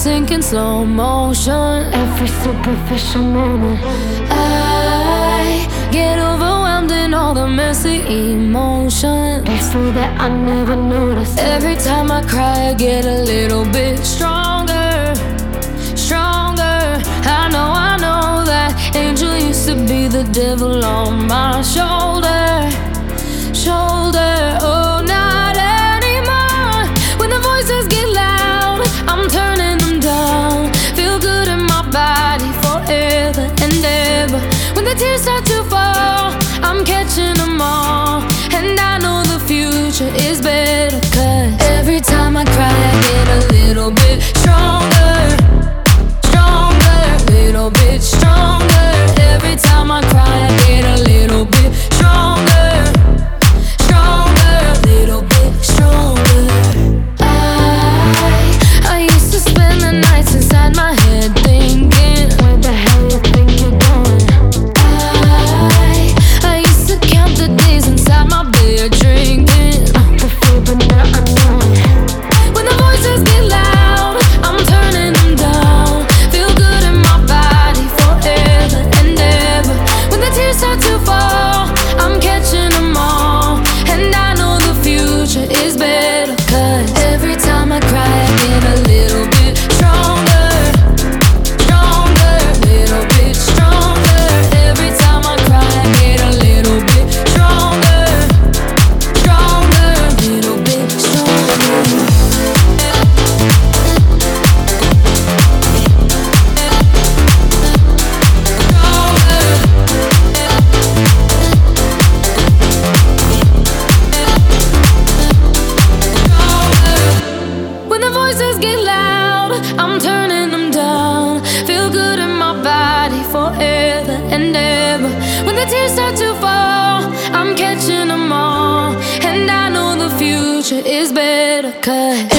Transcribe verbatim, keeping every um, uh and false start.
sink in slow motion. Every superficial moment, I get overwhelmed in all the messy emotions. it's so that I never noticed. Every time I cry, I get a little bit stronger, stronger. I know, I know that angel used to be the devil on my shoulder, shoulder. Oh, not anymore. When the voices get loud, I'm turning them down. Feel good in my body forever and ever. When the tears start to fall, I'm catching them all. And I know the future is better, 'cause every time I cry, I get a little bit stronger, stronger, little bit stronger. Every time I cry, I get a little bit stronger, stronger, little bit stronger. I, I used to spend the nights inside my head thinking, Where the hell you think you're going? I, I used to count the days inside my bed drinking. The fear, but now I know it. When the voices get loud, I'm turning them down. Feel good in my body forever and ever. When the tears start to fall, I'm catching them all. And I know the future is better, 'cause every time I cry, I get a little bit stronger, stronger, little bit stronger. Every time I cry, I get a little bit stronger, stronger, little bit stronger. When the voices get loud, I'm turning them down. Feel good in my body forever and ever. When the tears start to fall, I'm catching them all. And I know the future is better, 'cause